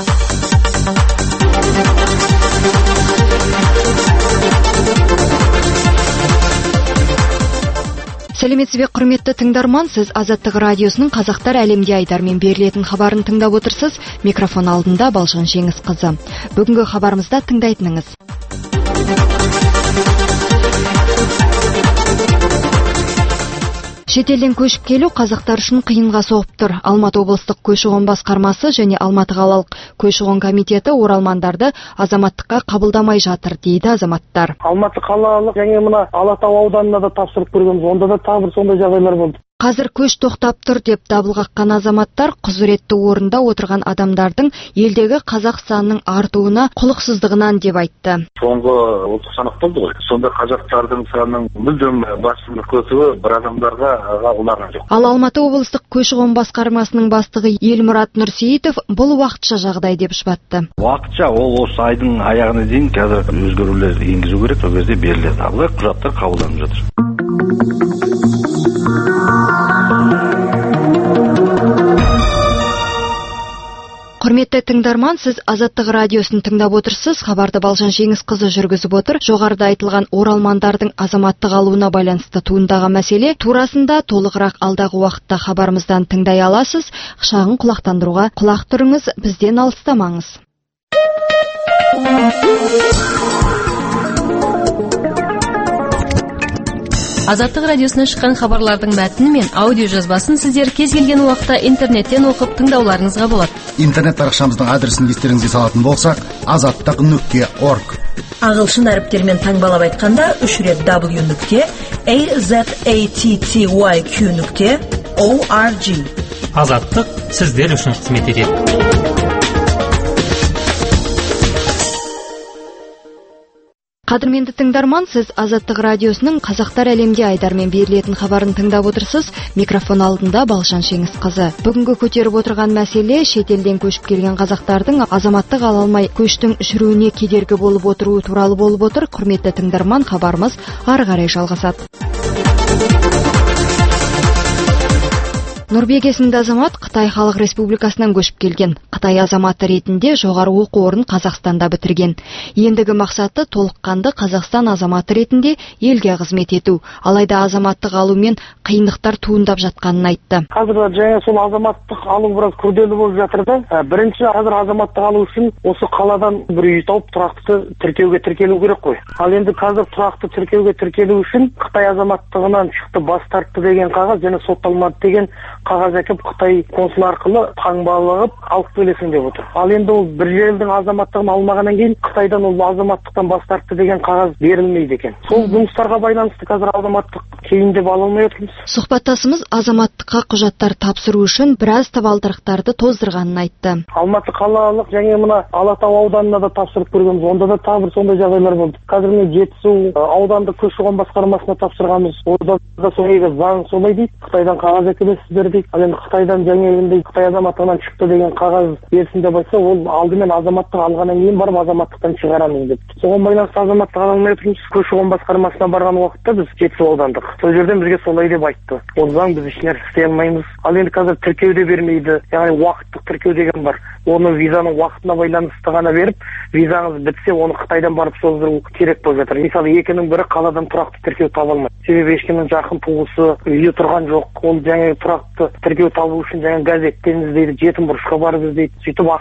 Сәлеметсіз бе, құрметті тыңдарман, сіз Азаттық радиосының Қазақтар әлемде айдармен берілетін хабарын тыңдап отырсыз. Микрофон алдында Балжан Жеңісқызы. Бүгінгі хабарымызда тыңдайтыныңыз: шетелден көшіп келу қазақтар үшін қиынға соғып тұр. Алматы облыстық көші-қон басқармасы және Алматы қалалық көші-қон комитеті оралмандарды азаматтыққа қабылдамай жатыр, дейді азаматтар. Алматы қалалық және мына Алатау ауданына да тапсырып көргенбіз, онда да тағы бір сондай жағдайлар болды. Қазір көш тоқтап тұр деп дабыл қаққан азаматтар құзыретті орында отырған адамдардың елдегі қазақ санының артуына құлықсыздығынан деп айтты. Соңғы ұлттық санақ болды ғой. Сонда қазақтардың санының мүлдем басымдық көсуі бір адамдарға ұнаған жоқ. Ал Алматы облыстық көші-қон басқармасының бастығы Елмұрат Нұрсейітов бұл уақытша жағдай деп жұбатты. Уақытша, ол осы айдың аяғына дейін қазір өзгерулер енгізу керек, сол кезде беріледі. Ал құжаттар қабылданып жатыр. Құрметті тыңдарман, сіз Азаттық радиосын тыңдап отырсыз. Хабарды Балжан Жеңісқызы жүргізіп отыр. Жоғарыда айтылған оралмандардың азаматтық алуына байланысты туындаған мәселе турасында толығырақ алдағы уақытта хабарымыздан тыңдай аласыз. Шағын құлақтандыруға құлақ тұрыңыз, бізден алыстамаңыз. Азаттық радиосына шыққан хабарлардың мәтіні мен аудио жазбасын сіздер кез келген уақытта интернеттен оқып тыңдауларыңызға болады. Интернет парақшамыздың адресін естеріңізге салатын болсақ, azattiq.org. Ағылшын әріптермен таңбалап айтқанда 3 рет w.azattiq.org. Азаттық сіздер үшін қызмет етеді. Қадірменді тыңдарман, сіз Азаттық радиосының Қазақтар әлемде айдармен берілетін хабарын тыңдап отырсыз. Микрофон алдында Балжан Жеңісқызы. Бүгінгі көтеріп отырған мәселе шетелден көшіп келген қазақтардың азаматтық ала алмай көштің жүруіне кедергі болып отыруы туралы болып отыр. Құрметті тыңдарман, хабарымыз ары қарай жалғасады. Нұрбек есімді азамат Қытай Халық Республикасынан көшіп келген. Қытай азаматы ретінде жоғары оқу орнын Қазақстанда бітірген. Ендігі мақсаты толыққанды Қазақстан азаматы ретінде елге қызмет ету. Алайда азаматтық алумен қиындықтар туындап жатқанын айтты. Қазір жаңа сол азаматтық алу біраз күрделі болып жатыр да. Бірінші қазір азаматтық алу үшін осы қаладан бір үй тауып тұрақты тіркеуге тіркелу керек қой. Ал енді қазір тұрақты тіркеуге тіркелу үшін Қытай азаматтығынан шықты, бас тартты деген қағаз және сотталмады деген қағаз әкеп Қытай консул арқылы таңбалап алып келесің деп отыр. Ал енді ол бір елдің азаматтығын алмағаннан кейін Қытайдан ол азаматтықтан бас тартты деген қағаз берілмейді екен. Сол жұмыстарға байланысты қазір азаматтық кейін деп ала алмай отырмыз. Сұхбаттасымыз азаматтыққа құжаттар тапсыру үшін біраз табалдырықтарды тоздырғанын айтты. Алматы қалалық және мына Алатау ауданына да тапсырып көргенбіз, онда да тағы бір сондай жағдайлар болды. Қазір мен Жетісу аудандық көші-қон басқармасына тапсырғанбыз. Онда да солай заң солай дейді. Қытайдан қағаз әкелесіздер дейді. Ал енді Қытайдан жаңа Қытай азаматтығынан шықты деген қағаз берсін деп айтса, ол алдымен азаматтық алғаннан кейін барып азаматтықтан шығарамыз деп. Соған байланысты азаматтық ала алмай отырмыз. Көші-қон басқармасына барған уақытта біз Жетісу аудандық. Сол жерден бізге солай деп айтты. Ол заң біз ешнәрсе істей алмаймыз. Ал енді қазір тіркеу де бермейді. Яғни уақыттық тіркеу деген бар. Оны визаның уақытына байланысты ғана беріп, визаңыз бітсе, оны Қытайдан барып создыру керек болып жатыр. Мысалы, екінің бірі қаладан тұрақты тіркеу таба алмайды. Себебі ешкімнің жақын туысы үйде тұрған жоқ. Ол жаңа тұрақты тіркеу табу үшін жаңа газеттен іздейді, жетім бұрышқа барып іздейді. Сөйтіп